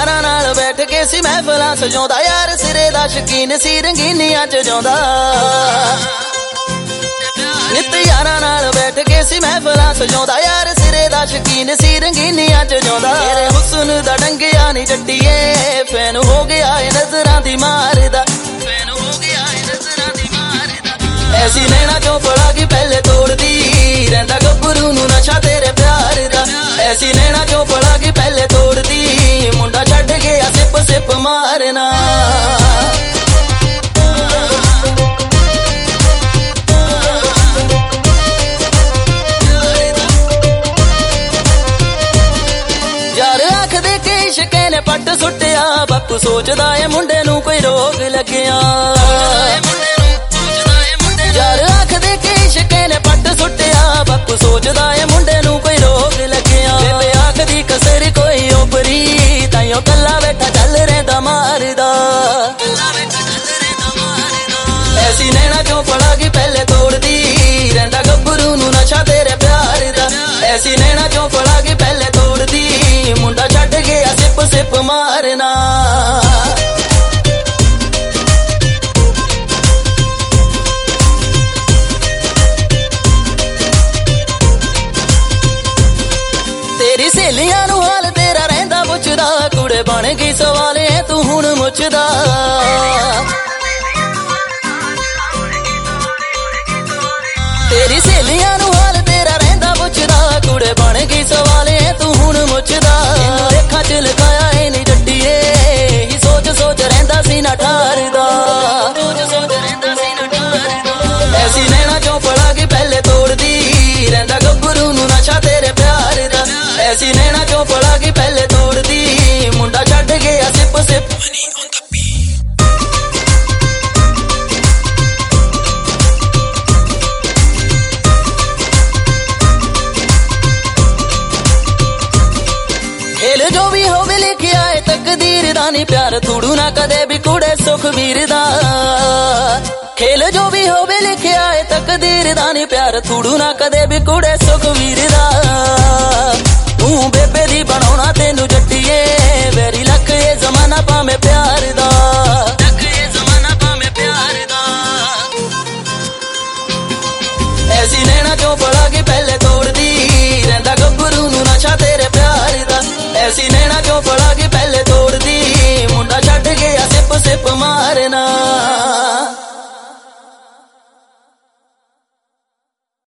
यारां नाल बैठ के सी महफिलां सजाउंदा यार सिरे दा शकीन सी रंगीनियां च जाउंदा नित यारां नाल बैठ के सी महफिलां सजाउंदा यार सिरे दा शकीन सी रंगीनियां च जाउंदा तेरे हुस्न दा डंगिया नी जट्टिए फैन हो गया ए नजरां दी मारदा फैन हो गया ए नजरां दी मारदा ऐसी नैना चों पड़ा की पहले तोड़दी रहिंदा गब्बरू नूं नशा तेरे प्यार दा ऐसी नैना चों पड़ा की पहले तोड़दी मुंडा छड्ड गया सिप सिप मारना यार आखदे कि इश्क ने पट सुट्टिया बापू सोचदा ए मुंडे नूं कोई रोग लग्गिया यार आखदे कि इश्क ने पट सुट्टिया बापू सोचदा ए मुंडे नूं कोई रोग लग्गिया बेबे आखदी कसर कोई ओपरी ताइयों कल्ला बैठा चल रहिंदा मारदा ऐसी नैना चों पड़ा की पहले तोड़दी रहिंदा गब्बरू नूं नशा तेरे प्यार दा ऐसी नैना चों पड़ा की पहले तोड़दी मुंडा छड्ड गया सिप सिप मारना तेरी सहेलियां नूं हाल तेरा रहिंदा पुछदा कुड़े बन गई सवाले तू हुण मुछदा तेरी सहेलियां नूं हाल तेरा रहिंदा पुछदा कुड़े बन गई सवाले तू हुण मुछदा अखां च लखाया ए नी जट्टिए ही सोच सोच रहिंदा सी ना ठारदा ऐसी नैना चों पड़ा की पहले तोड़दी रहिंदा गब्बरू नूं नशा तेरे प्यार दा ऐसी नैना चों पड़ा की पहले तोड़दी मुंडा छड्ड गया सिप सिप खेल जो भी होवे लिखिया है तकदीर दा नी प्यार थोड़ू ना कदे भी कुड़े सुखवीर दा खेल जो भी होवे लिखिया है तकदीर दा नी प्यार थोड़ू ना कदे भी कुड़े सुखवीर दा तू बेबे दी बनाउणा तेनू जट्टिए वेरी लख ये जमाना पावे प्यार दा लख ये जमाना पावे प्यार दा ऐसी नैना चों पड़ा की पहले तोड़दी रहिंदा गब्बरू नूं नशा तेरे प्यार दा ऐसी नैना चों पड़ा की पहले तोड़दी मुंडा छड्ड गया सिप सिप मारना